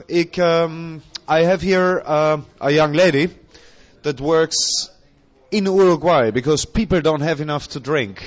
I have here a young lady that works in Uruguay because people don't have enough to drink.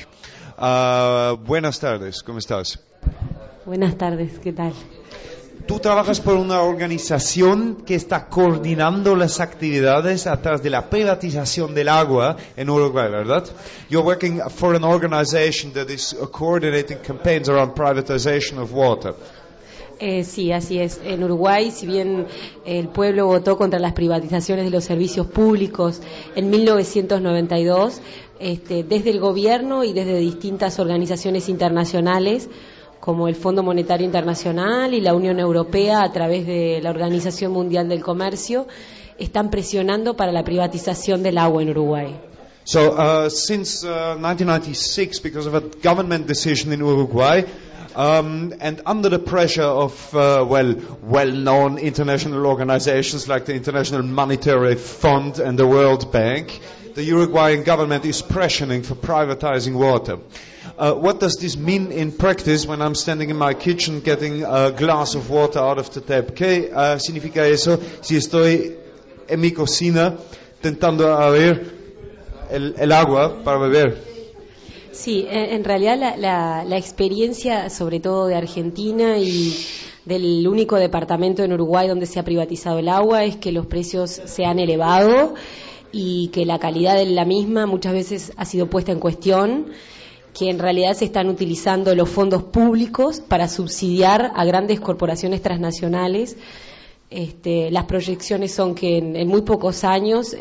Buenas tardes, ¿cómo estás? Buenas tardes, ¿qué tal? Tú trabajas por una organización que está coordinando las actividades atrás de la privatización del agua en Uruguay, ¿verdad? You're working for an organization that is coordinating campaigns around privatization of water. Sí, así es. En Uruguay, si bien el pueblo votó contra las privatizaciones de los servicios públicos en 1992, desde el gobierno y desde distintas organizaciones internacionales, como el Fondo Monetario Internacional y la Unión Europea, a través de la Organización Mundial del Comercio, están presionando para la privatización del agua en Uruguay. So, since 1996, because of a government decision in Uruguay, and under the pressure of well-known international organizations like the International Monetary Fund and the World Bank, the Uruguayan government is pressuring for privatizing water. What does this mean in practice when I'm standing in my kitchen getting a glass of water out of the tap? ¿Qué significa eso si estoy en mi cocina tentando abrir el agua para beber? Sí, en realidad la experiencia, sobre todo de Argentina y del único departamento en Uruguay donde se ha privatizado el agua, es que los precios se han elevado y que la calidad de la misma muchas veces ha sido puesta en cuestión, que en realidad se están utilizando los fondos públicos para subsidiar a grandes corporaciones transnacionales. Las proyecciones son que en muy pocos años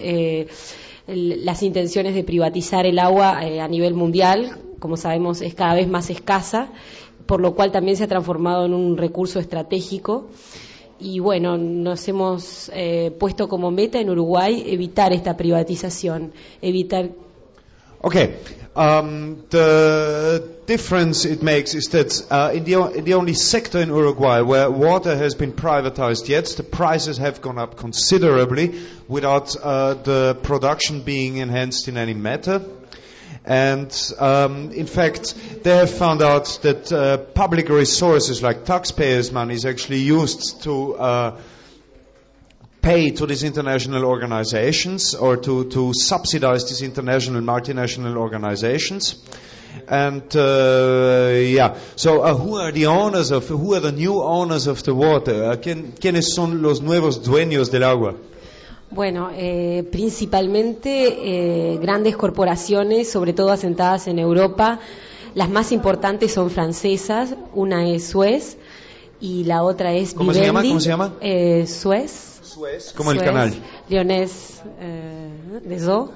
las intenciones de privatizar el agua a nivel mundial, como sabemos, es cada vez más escasa, por lo cual también se ha transformado en un recurso estratégico. Y bueno, nos hemos puesto como meta en Uruguay evitar esta privatización, evitar. Okay. The difference it makes is that in the only sector in Uruguay where water has been privatized yet, the prices have gone up considerably without the production being enhanced in any matter. And in fact, they have found out that public resources like taxpayers' money is actually used to pay to these international organizations or to subsidize these international multinational organizations. And so who are the new owners of the water? ¿Quiénes son los nuevos dueños del agua? Bueno, principalmente grandes corporaciones, sobre todo asentadas en Europa. Las más importantes son francesas, una es Suez y la otra es Vivendi. ¿Cómo se llama? Suez. Como el canal. Lyonnaise des Eaux.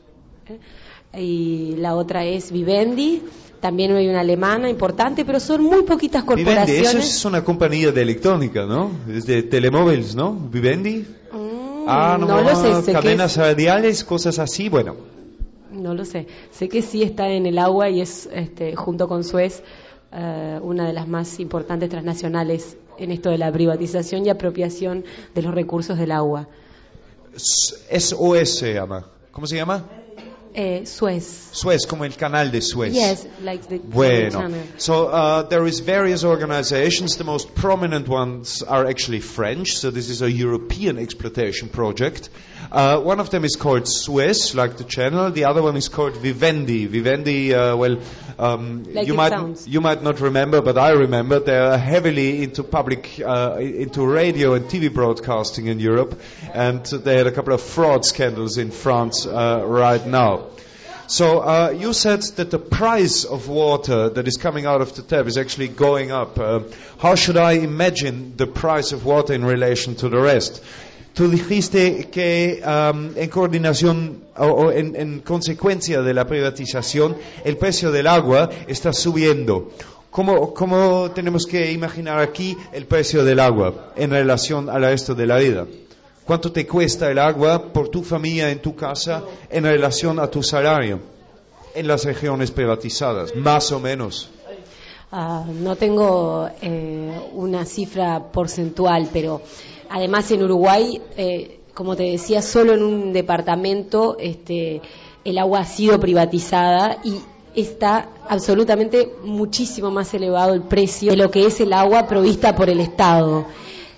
Y la otra es Vivendi. También hay una alemana importante, pero son muy poquitas corporaciones. Vivendi, eso es una compañía de electrónica, ¿no? Es de telemóviles, ¿no? Vivendi. No lo sé. Cadenas radiales, cosas así, bueno. No lo sé. Sé que sí está en el agua y es, junto con Suez, una de las más importantes transnacionales en esto de la privatización y apropiación de los recursos del agua. SOS se llama. ¿Cómo se llama? Suez. Suez, como el canal de Suez. Yes, like the channel. So there is various organizations. The most prominent ones are actually French. So this is a European exploitation project. One of them is called Suez, like the channel. The other one is called Vivendi. Vivendi, like you might not remember, but I remember. They are heavily into into radio and TV broadcasting in Europe, and they had a couple of fraud scandals in France right now. So you said that the price of water that is coming out of the tap is actually going up. How should I imagine the price of water in relation to the rest? Tú dijiste que en coordinación o en consecuencia de la privatización el precio del agua está subiendo. ¿Cómo tenemos que imaginar aquí el precio del agua en relación al resto de la vida? ¿Cuánto te cuesta el agua por tu familia en tu casa en relación a tu salario en las regiones privatizadas, más o menos? No tengo una cifra porcentual, pero además en Uruguay, como te decía, solo en un departamento el agua ha sido privatizada y está absolutamente muchísimo más elevado el precio de lo que es el agua provista por el Estado.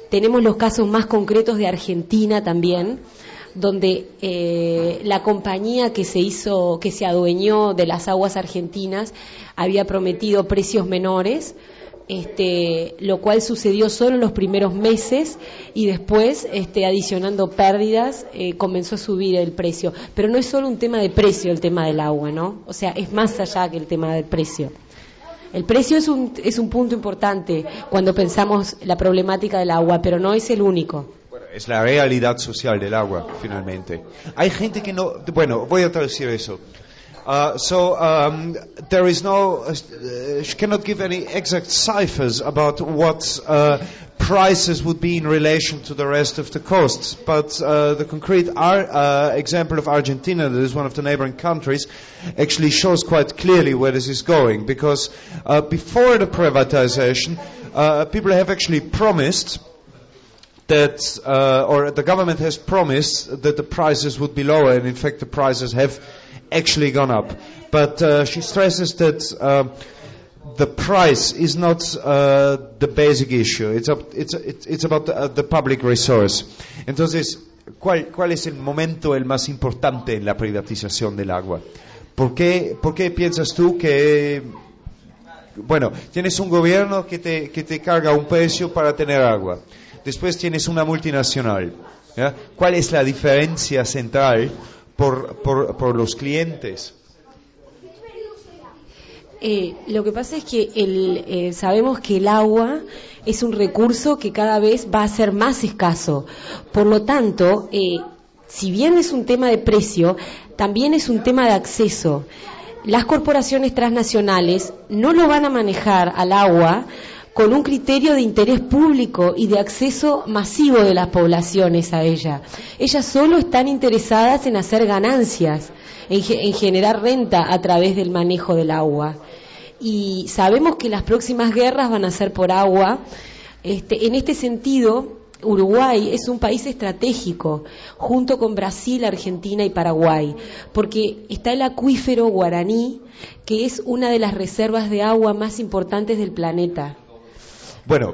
Tenemos los casos más concretos de Argentina también, donde la compañía que se adueñó de las aguas argentinas había prometido precios menores, lo cual sucedió solo en los primeros meses y después, adicionando pérdidas, comenzó a subir el precio. Pero no es solo un tema de precio el tema del agua, ¿no? O sea, es más allá que el tema del precio. El precio es un punto importante cuando pensamos la problemática del agua, pero no es el único. Bueno, es la realidad social del agua, finalmente. Hay gente que no... Bueno, voy a traducir eso. There is no... she cannot give any exact ciphers about what prices would be in relation to the rest of the costs. But the concrete example of Argentina, that is one of the neighboring countries, actually shows quite clearly where this is going. Because before the privatization, people have actually promised that, or the government has promised that the prices would be lower, and in fact the prices have actually gone up. But she stresses that the price is not the basic issue. It's about the public resource. Entonces, ¿cuál es el momento el más importante en la privatización del agua? ¿Por qué piensas tú que, bueno, tienes un gobierno que te carga un precio para tener agua? Después tienes una multinacional, ¿ya? ¿Cuál es la diferencia central por los clientes? Lo que pasa es que sabemos que el agua es un recurso que cada vez va a ser más escaso. Por lo tanto, si bien es un tema de precio, también es un tema de acceso. Las corporaciones transnacionales no lo van a manejar al agua con un criterio de interés público y de acceso masivo de las poblaciones a ella. Ellas solo están interesadas en hacer ganancias, en generar renta a través del manejo del agua. Y sabemos que las próximas guerras van a ser por agua. En este sentido, Uruguay es un país estratégico, junto con Brasil, Argentina y Paraguay, porque está el acuífero guaraní, que es una de las reservas de agua más importantes del planeta. Bueno,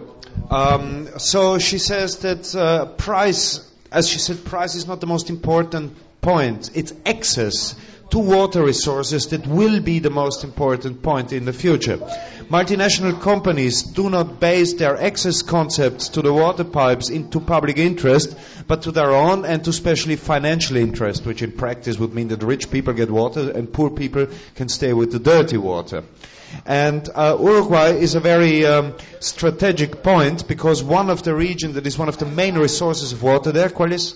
so she says that price, as she said, price is not the most important point. It's access to water resources that will be the most important point in the future. Multinational companies do not base their access concepts to the water pipes into public interest, but to their own and to especially financial interest, which in practice would mean that rich people get water and poor people can stay with the dirty water. And Uruguay is a very strategic point because one of the regions that is one of the main resources of water there, ¿cuál es?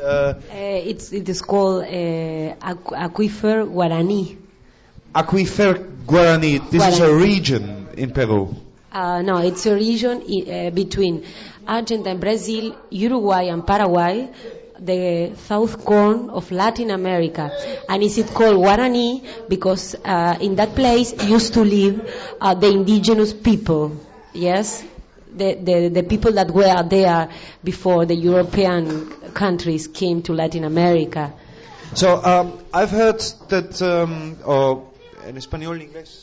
It is called Aquifer Guaraní. Aquifer Guaraní. This is a region in Peru. No, it's a region between Argentina, Brazil, Uruguay and Paraguay, the south corner of Latin America, and is it called Guarani because in that place used to live the indigenous people, yes, the people that were there before the European countries came to Latin America. So I've heard that, en español, inglés.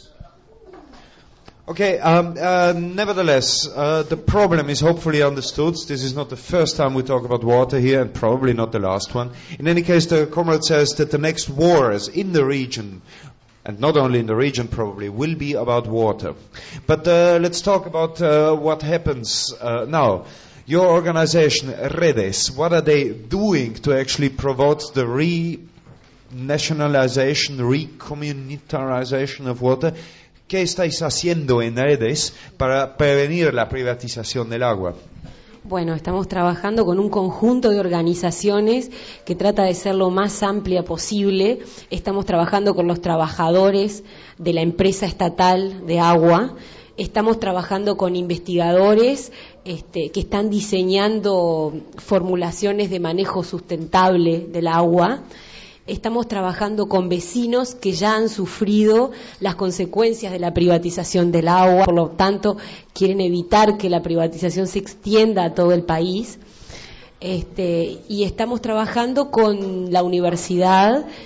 Okay, nevertheless, the problem is hopefully understood. This is not the first time we talk about water here, and probably not the last one. In any case, the comrade says that the next wars in the region, and not only in the region probably, will be about water. But let's talk about what happens now. Your organization, Redes, what are they doing to actually promote the re-nationalization, re-communitarization of water? ¿Qué estáis haciendo en Redes para prevenir la privatización del agua? Bueno, estamos trabajando con un conjunto de organizaciones que trata de ser lo más amplia posible. Estamos trabajando con los trabajadores de la empresa estatal de agua. Estamos trabajando con investigadores que están diseñando formulaciones de manejo sustentable del agua. Estamos trabajando con vecinos que ya han sufrido las consecuencias de la privatización del agua, por lo tanto quieren evitar que la privatización se extienda a todo el país. Y estamos trabajando con la universidad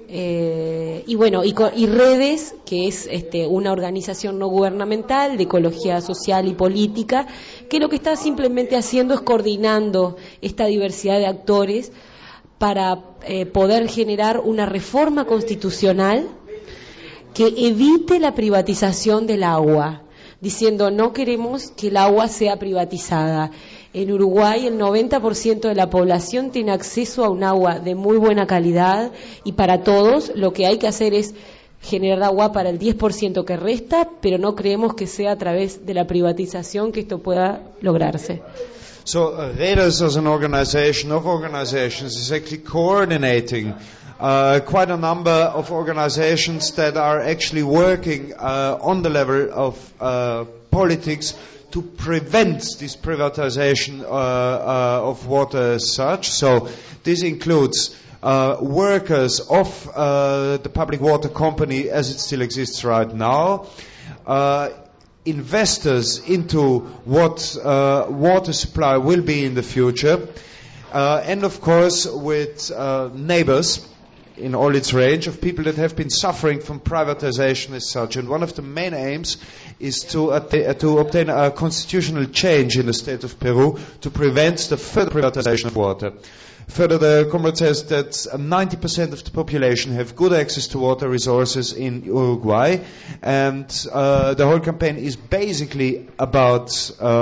Y bueno, y Redes, que es una organización no gubernamental de ecología social y política, que lo que está simplemente haciendo es coordinando esta diversidad de actores para poder generar una reforma constitucional que evite la privatización del agua, diciendo no queremos que el agua sea privatizada. En Uruguay el 90% de la población tiene acceso a un agua de muy buena calidad y para todos lo que hay que hacer es generar agua para el 10% que resta, pero no creemos que sea a través de la privatización que esto pueda lograrse. So Redes as an organization of organizations is actually coordinating quite a number of organizations that are actually working on the level of politics to prevent this privatization of water as such. So this includes workers of the public water company as it still exists right now, investors into what water supply will be in the future, and of course with neighbors in all its range of people that have been suffering from privatization as such. And one of the main aims is to obtain a constitutional change in the state of Peru to prevent the further privatization of water. Further, the comrade says that 90% of the population have good access to water resources in Uruguay, and the whole campaign is basically about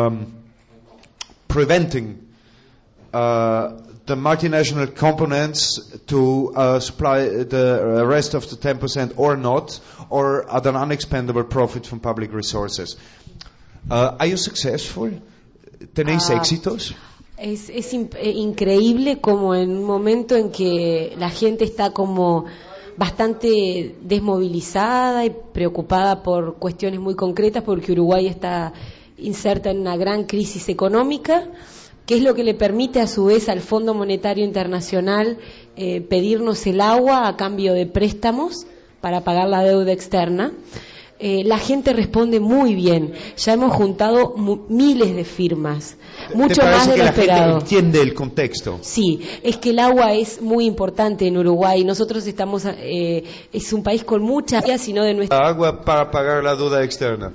preventing the multinational components to supply the rest of the 10% or not, or at an unexpendable profit from public resources. Are you successful? ¿Tenéis éxitos? Es increíble como en un momento en que la gente está como bastante desmovilizada y preocupada por cuestiones muy concretas, porque Uruguay está inserta en una gran crisis económica, que es lo que le permite a su vez al Fondo Monetario Internacional pedirnos el agua a cambio de préstamos para pagar la deuda externa. La gente responde muy bien. Ya hemos juntado miles de firmas, mucho más de lo esperado. La gente entiende el contexto? Sí, es que el agua es muy importante en Uruguay. Nosotros estamos, es un país con mucha agua, sino de nuestra agua para pagar la deuda externa.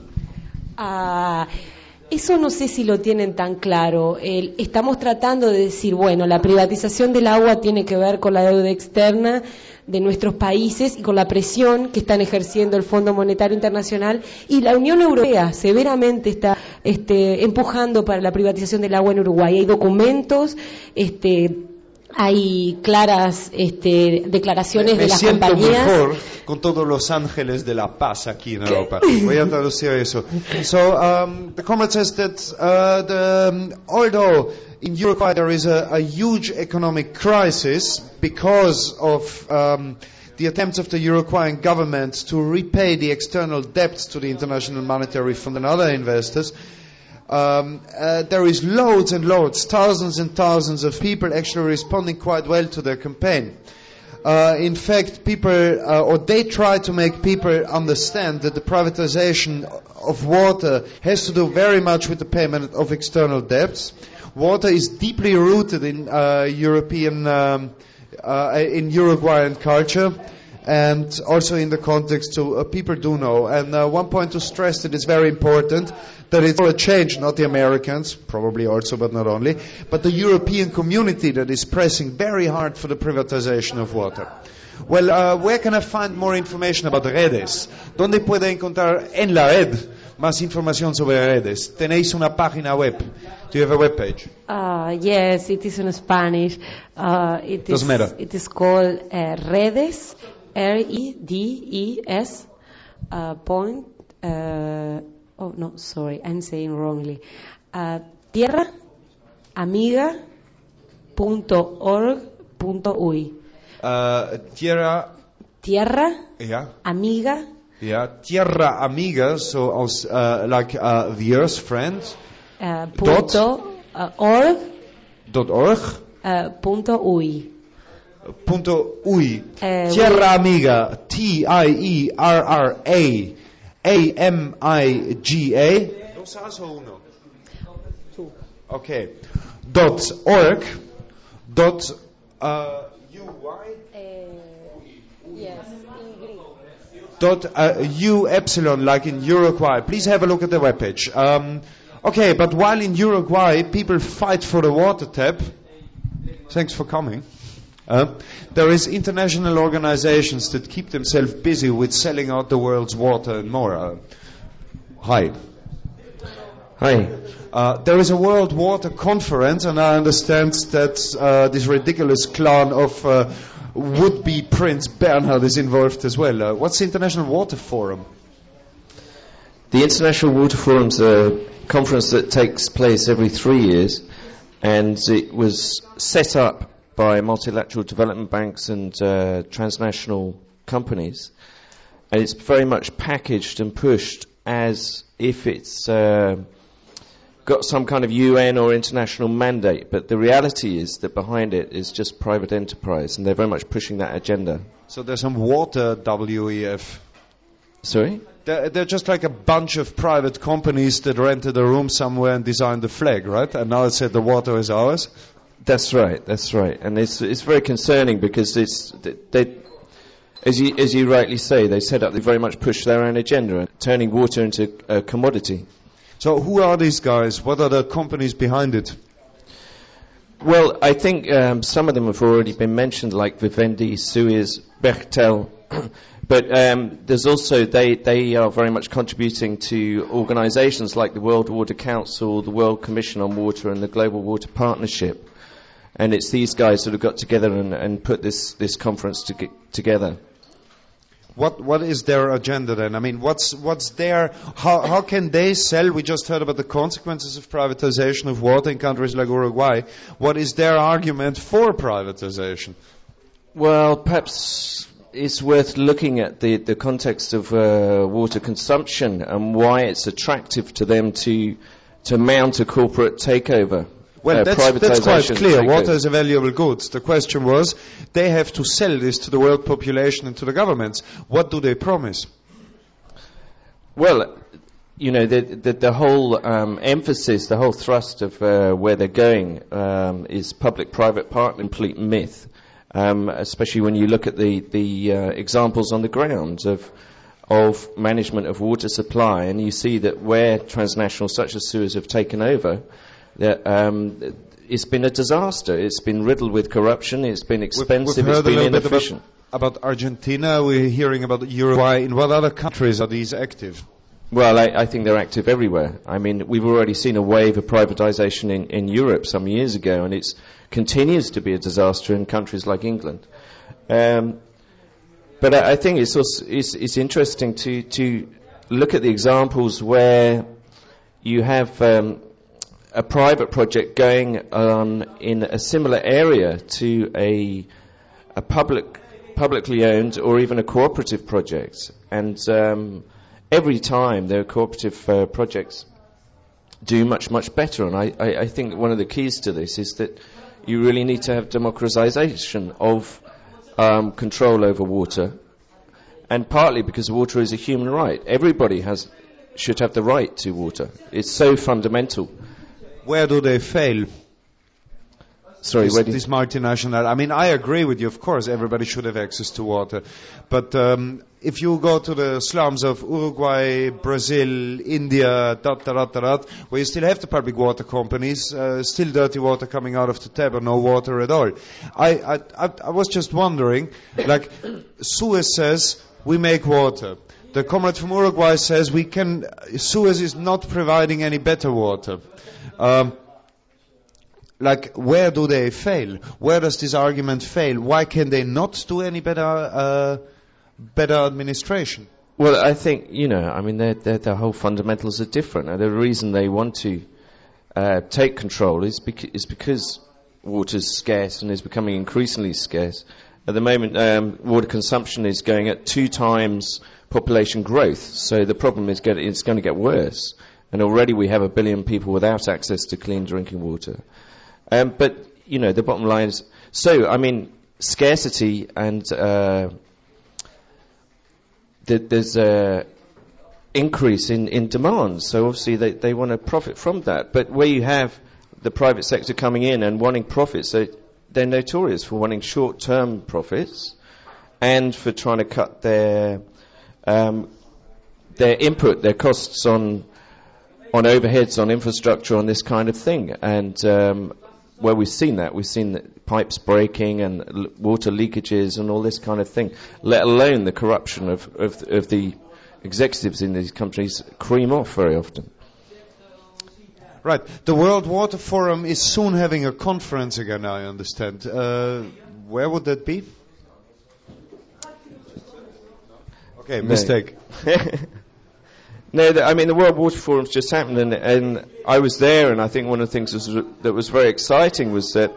Eso no sé si lo tienen tan claro. Estamos tratando de decir, bueno, la privatización del agua tiene que ver con la deuda externa de nuestros países y con la presión que están ejerciendo el Fondo Monetario Internacional, y la Unión Europea severamente está empujando para la privatización del agua en Uruguay. Hay documentos, hay claras declaraciones de las compañías. Me siento mejor con todos los ángeles de la paz aquí en Europa. Voy a traducir eso. So, the comrade says that although in Uruguay there is a huge economic crisis because of the attempts of the Uruguayan government to repay the external debts to the International Monetary Fund and other investors, there is loads and loads, thousands and thousands of people actually responding quite well to their campaign. In fact, people, or they try to make people understand that the privatization of water has to do very much with the payment of external debts. Water is deeply rooted in in Uruguayan culture, and also in the context people do know. And one point to stress that is very important, that it's a change, not the Americans, probably also, but not only, but the European community that is pressing very hard for the privatization of water. Well, where can I find more information about Redes? ¿Dónde puede encontrar en la red más información sobre Redes? ¿Tenéis una página web? Do you have a web page? Yes, it is in Spanish. Doesn't matter. It is called Redes, REDES, point, oh no, sorry, I'm saying wrongly. tierraamiga.org.uy. Tierra yeah. Amiga. Yeah, Tierra Amiga, so als like the Earth's friend. .org. .uy. Tierra Amiga, TIERRA AMIGA. ¿Dos A's o uno? Two. Okay. .org. .uy. Yes, .u epsilon, like in Uruguay. Please have a look at the webpage. Okay, but while in Uruguay people fight for the water tap, thanks for coming. There is international organizations that keep themselves busy with selling out the world's water and more. Hi. There is a World Water Conference, and I understand that this ridiculous clown of would-be Prince Bernhard is involved as well. What's the International Water Forum? The International Water Forum is a conference that takes place every 3 years, and it was set up by multilateral development banks and transnational companies, and it's very much packaged and pushed as if it's got some kind of UN or international mandate, but the reality is that behind it is just private enterprise, and they're very much pushing that agenda. So there's some water WEF. Sorry? They're just like a bunch of private companies that rented a room somewhere and designed the flag, right? And now it said the water is ours. That's right. And it's very concerning because they, as you rightly say, they very much push their own agenda, turning water into a commodity. So who are these guys? What are the companies behind it? Well, I think some of them have already been mentioned, like Vivendi, Suez, Bechtel. But there's also, they are very much contributing to organizations like the World Water Council, the World Commission on Water, and the Global Water Partnership. And it's these guys that have got together and put this conference together. What is their agenda then? I mean, what's their, how can they sell? We just heard about the consequences of privatization of water in countries like Uruguay. What is their argument for privatization? Well, perhaps it's worth looking at the context of water consumption and why it's attractive to them to mount a corporate takeover. Well, that's quite clear. Water is a valuable good. The question was, they have to sell this to the world population and to the governments. What do they promise? Well, you know, the whole emphasis, the whole thrust of where they're going is public-private partnership, complete myth. Especially when you look at the examples on the ground of management of water supply, and you see that where transnationals such as Suez have taken over, it's been a disaster. It's been riddled with corruption. It's been expensive. It's been inefficient. About Argentina, we're hearing about Uruguay. In what other countries are these active? Well, I think they're active everywhere. I mean, we've already seen a wave of privatization in Europe some years ago, and it continues to be a disaster in countries like England. But I think it's interesting to look at the examples where you have a private project going on in a similar area to a publicly owned or even a cooperative project, and every time their cooperative projects do much better. And I think one of the keys to this is that you really need to have democratization of control over water, and partly because water is a human right. Everybody should have the right to water. It's so fundamental. Where do they fail? Sorry, this multinational. I mean, I agree with you. Of course, everybody should have access to water. But if you go to the slums of Uruguay, Brazil, India, where you still have the public water companies, still dirty water coming out of the tap or no water at all. I was just wondering, like, Suez says, we make water. The comrade from Uruguay says Suez is not providing any better water. Like, where do they fail? Where does this argument fail? Why can they not do any better administration? Well, I think, I mean, their whole fundamentals are different. And the reason they want to take control is because water is scarce and is becoming increasingly scarce. At the moment, water consumption is going at 2 times population growth. So the problem is it's going to get worse. And already we have 1 billion people without access to clean drinking water. But, the bottom line is, scarcity and there's a increase in demand. So obviously they want to profit from that. But where you have the private sector coming in and wanting profits, they're notorious for wanting short-term profits and for trying to cut their input, their costs on overheads, on infrastructure, on this kind of thing. And where we've seen that pipes breaking and water leakages and all this kind of thing, let alone the corruption of the executives in these countries cream off very often. Right. The World Water Forum is soon having a conference again, I understand. Where would that be? Okay, mistake. No, the World Water Forum's just happened, and I was there, and I think one of the things that was very exciting was that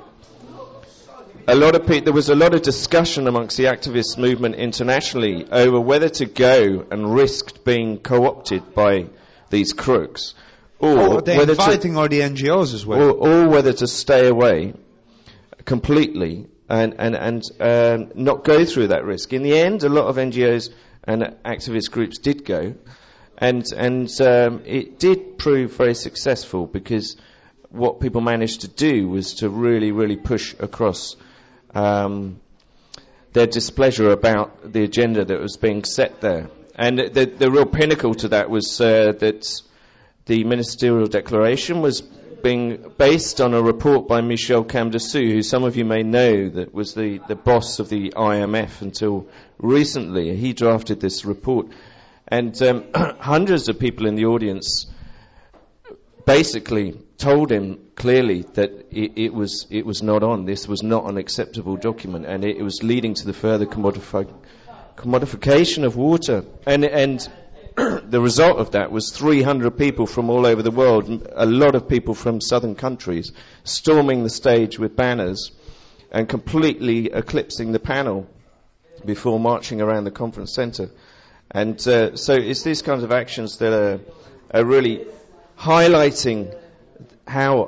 there was a lot of discussion amongst the activist movement internationally over whether to go and risk being co-opted by these crooks, or they're whether inviting all the NGOs as well, or whether to stay away completely and not go through that risk. In the end, a lot of NGOs and activist groups did go, and it did prove very successful, because what people managed to do was to really, really push across their displeasure about the agenda that was being set there. And the real pinnacle to that was that the ministerial declaration was being based on a report by Michel Camdessou, who some of you may know, that was the boss of the IMF until recently. He drafted this report. And hundreds of people in the audience basically told him clearly that it was not on. This was not an acceptable document, and it was leading to the further commodification of water. And the result of that was 300 people from all over the world, a lot of people from southern countries, storming the stage with banners and completely eclipsing the panel before marching around the conference centre. And so it's these kinds of actions that are really highlighting how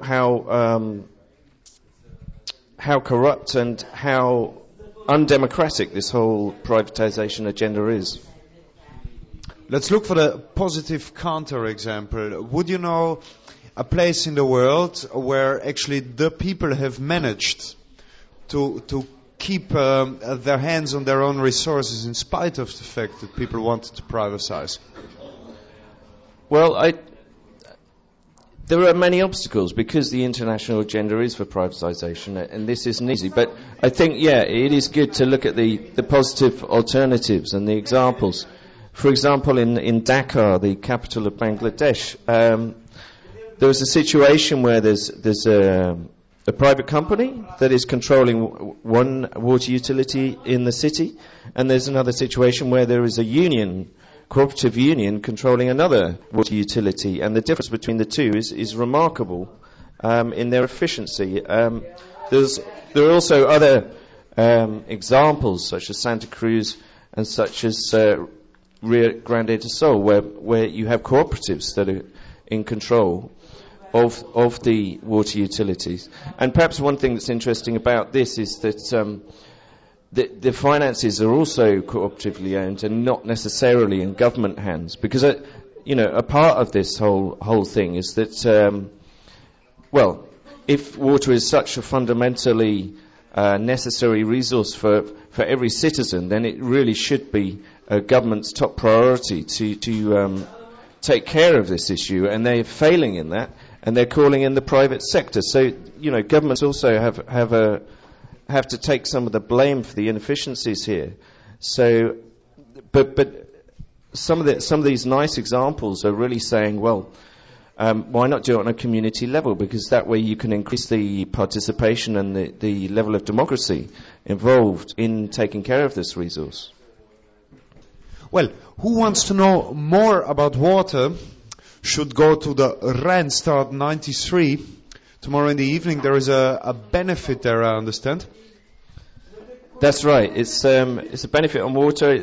corrupt and how undemocratic this whole privatization agenda is. Let's look for the positive counter-example. Would you know a place in the world where actually the people have managed to keep their hands on their own resources in spite of the fact that people wanted to privatize? Well, there are many obstacles because the international agenda is for privatization, and this isn't easy. But I think, it is good to look at the positive alternatives and the examples. For example, in Dhaka, the capital of Bangladesh, there was a situation where there's a private company that is controlling one water utility in the city, and there's another situation where there is a cooperative union controlling another water utility, and the difference between the two is remarkable in their efficiency. There are also other examples, such as Santa Cruz and such as Rio Grande do Sul, where you have cooperatives that are in control of the water utilities. And perhaps one thing that's interesting about this is that the finances are also cooperatively owned and not necessarily in government hands, because a part of this whole thing is that if water is such a fundamentally necessary resource for every citizen, then it really should be a government's top priority to take care of this issue, and they're failing in that, and they're calling in the private sector. So governments also have to take some of the blame for the inefficiencies here. So, but some of these nice examples are really saying, why not do it on a community level? Because that way you can increase the participation and the level of democracy involved in taking care of this resource. Well, who wants to know more about water should go to the Randstad 93. Tomorrow in the evening there is a benefit there, I understand. That's right. It's a benefit on water.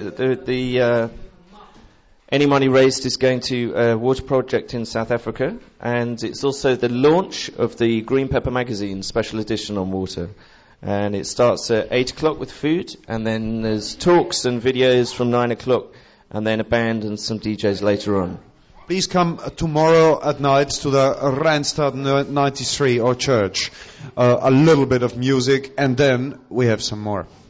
Any money raised is going to a water project in South Africa, and it's also the launch of the Green Pepper magazine special edition on water. And it starts at 8 o'clock with food, and then there's talks and videos from 9 o'clock, and then a band and some DJs later on. Please come tomorrow at night to the Randstad 93 or church. A little bit of music, and then we have some more.